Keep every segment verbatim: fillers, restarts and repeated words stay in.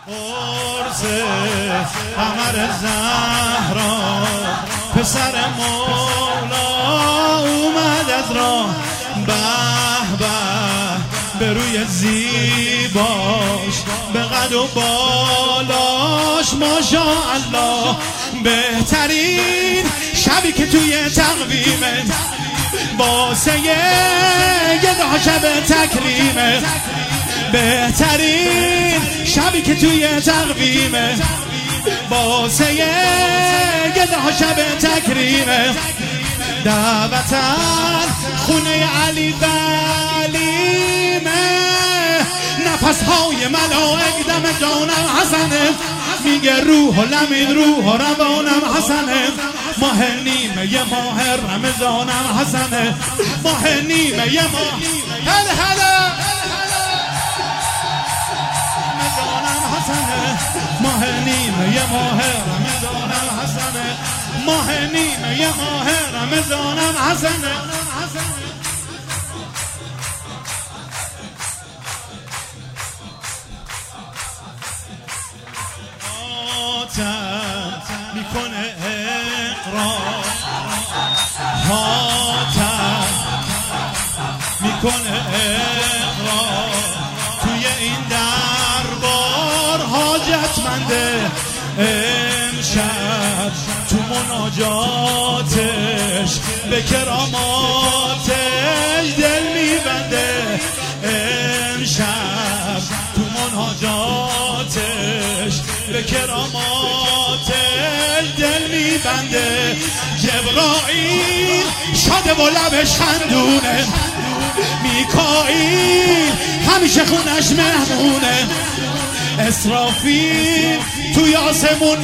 قرص قمر زهرا پسر مولا اومد از راه به به به روی زیباش به قد و بالاش ماشاءالله بهترین شبی که توی تقویمه واسه یه ده شب تکریمه بهترین شبی که توی تقویمه واسه یه ده شب تکریمه دعوتن خونه علی ولیمه نفس های ملائک دم جانم حسنه میگه روح و لمین روح و روانم حسنه ماه نیمه یه ماه رمضانم حسنه ماه نیمه یه ماه هل هلا رمضانم حسنه ماه نیمه یه ماه رمضانم حسنه ماه نیمه یه ماه رمضانم حسنه میکنه اقرار هاتم میکنه اقرار توی این دربار حاجتمنده امشب تو مناجاتش به کراماتش دل میبنده امشب تو مناجاتش به کراماتش دل میبنده جبرائیل شاده و لبش خندونه میکائیل همیشه خونش مهمونه اسرافیل توی آسمون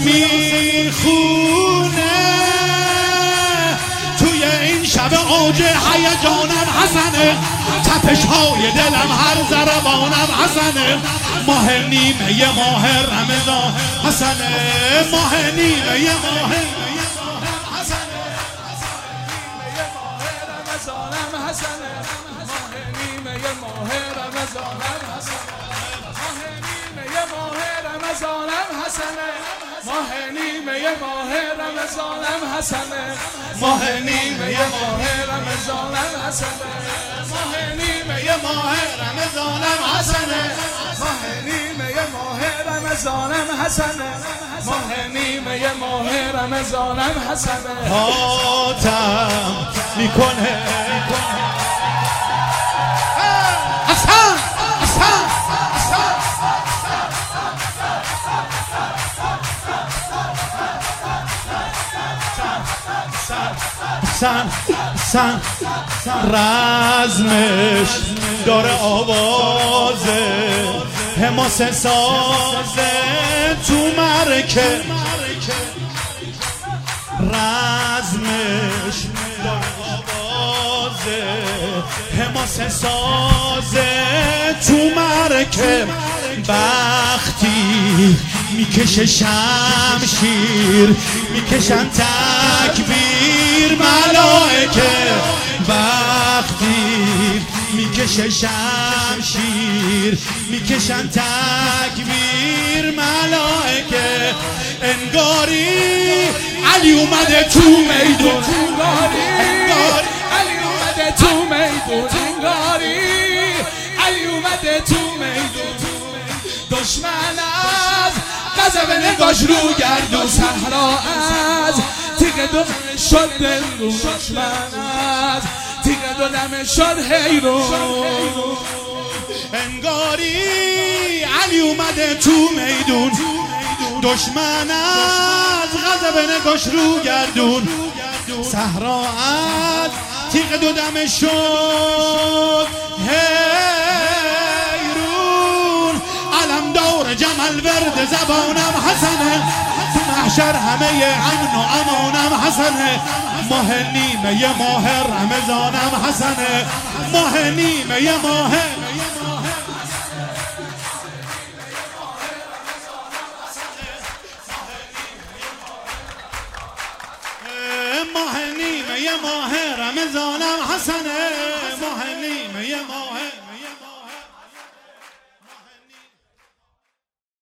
میخونه توی این شب اوج هیجانم حسنه تپش های دلم هر ضربانم حسنه ماه نیمه یه ماه رمضان حسنه ماه نیمه یه ماه حسنه رمضانم حسنه ماه نیمه یه ماه رمضانم حسنه ماه نیمه یه ماه رمضانم حسنه ماه نیمه یه ماه رمضانم حسنه ماه نیمه یه ماه رمضانم حسنه ماه نیمه یه ماه رمضانم حسنه ماه نیمه یه ماه رمضانم حسنه ماه نیمه یه ماه رمضانم حسنه هاتم میکنه حسن حسن حسن حسن رزمش داره آوازه حماس سازه تو مرکه رزمش داره آوازه حماس سازه تو مرکه وقتی میکشه شمشیر میکشن تکبیر ملائکه وقتی میکشه شمشیر میکشن تکبیر ملائکه انگاری علی اومده تو میدون انگاری علی اومده تو میدون انگاری علی اومده تو میدون دشمن از غضب نگاش رو گردون صحرا از تیغ دو شد دلون دشمن از تیغ دو دم شد حیرون انگاری علی اومده تو میدون دشمن از غضب نگاش رو گردون صحرا از تیغ دو دم شد حیرون علم دور جمل ورد زبانم حسنه تو محشر همه امن و امانم حسنه ماه نیمه یه ماه رمضانم حسنه ماه نیمه یه ماه ماه نیمه یه ماه رمضانم حسنه